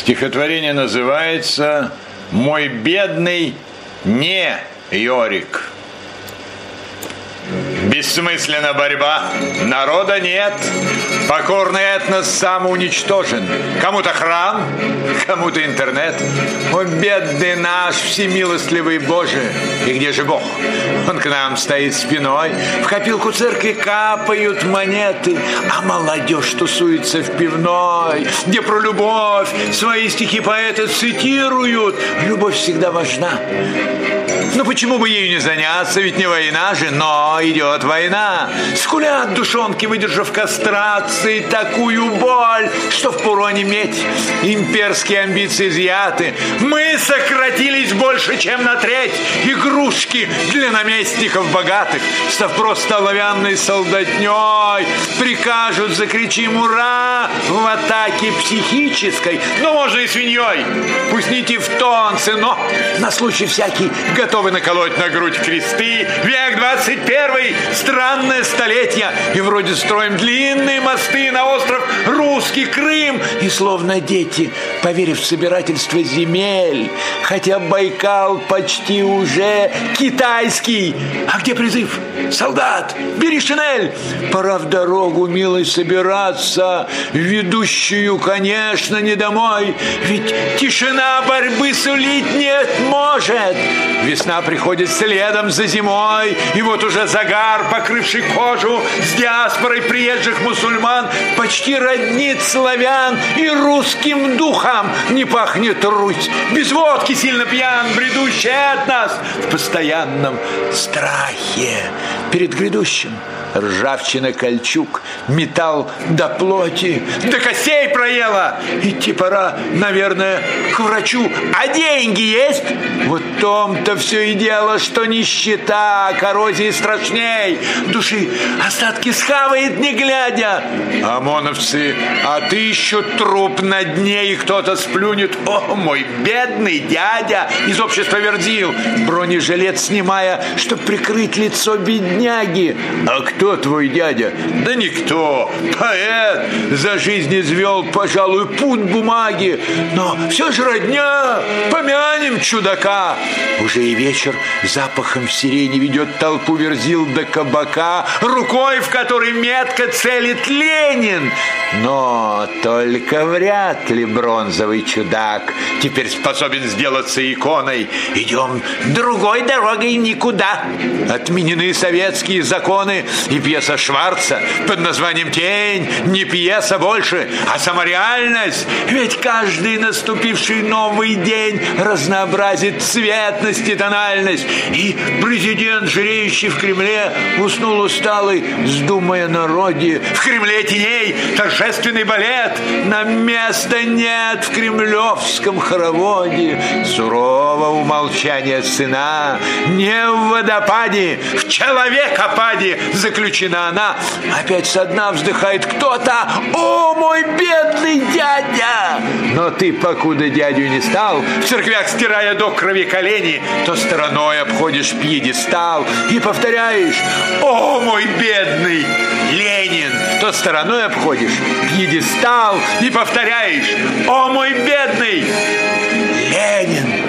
Стихотворение называется «Мой бедный не Йорик». Бессмысленна борьба, народа нет, покорный этнос самоуничтожен. Кому-то храм, кому-то интернет. О, бедный наш всемилостливый Боже! И где же Бог? Он к нам стоит спиной, в копилку церкви капают монеты, а молодежь тусуется в пивной, где про любовь свои стихи поэты цитируют. Любовь всегда важна. Но почему бы ею не заняться, ведь не война же, но идет война. Скулят душонки, выдержав кастрации такую боль, что впору онеметь. Имперские амбиции изъяты. Мы сократились больше, чем на треть. Игрушки для наместников богатых, став просто оловянной солдатней, прикажут, закричим «Ура!» в атаке психической. Но можно и свиньей. Пусть не тевтонцы, но на случай всякий готовы наколоть на грудь кресты. Век 21, странное столетие, и вроде строим длинные мосты на остров Русский Крым, и словно дети, поверив в собирательство земель, хотя Байкал почти уже китайский. А где призыв? Солдат, бери шинель! Пора в дорогу, милый, собираться, ведущую, конечно, не домой, ведь тишина борьбы сулить нет может. Весна приходит следом за зимой, и вот уже загар, покрывший кожу, с диаспорой приезжих мусульман почти роднит славян, и русским духом не пахнет Русь. Без водки сильно пьян, бредущий от нас в постоянном страхе перед грядущим. Ржавчина, кольчуг, металл до плоти, до костей проела. Идти пора, наверное, к врачу. А деньги есть? Вот в том-то все и дело, что нищета, коррозии страшней. Души остатки схавает, не глядя. ОМОНовцы отыщут труп на дне, и кто-то сплюнет. О, мой бедный дядя! Из общества вердил, бронежилет снимая, чтоб прикрыть лицо бедняги. А кто твой дядя? Да никто. Поэт за жизнь извел, пожалуй, пуд бумаги. Но все же родня, помянем чудака. Уже и вечер запахом сирени ведет толпу верзил до кабака, рукой, в которой метко целит Ленин. Но только вряд ли бронзовый чудак теперь способен сделаться иконой. Идем другой дорогой никуда. Отменены советские законы, и пьеса Шварца под названием «Тень» не пьеса больше, а самореальность. Ведь каждый наступивший новый день разнообразит цветность и тональность. И президент, жиреющий в Кремле, уснул усталый, вздумая народе. В Кремле теней торжественный балет, нам места нет в кремлевском хороводе. Сурово умолчание сына, не в водопаде, в человекопаде заключена она. Опять со дна вздыхает кто-то. О, мой бедный дядя! Но ты, покуда дядю не стал, в церквях стирая до крови колени, то стороной обходишь пьедестал и повторяешь: о, мой бедный Ленин! То стороной обходишь пьедестал и повторяешь: о, мой бедный Ленин!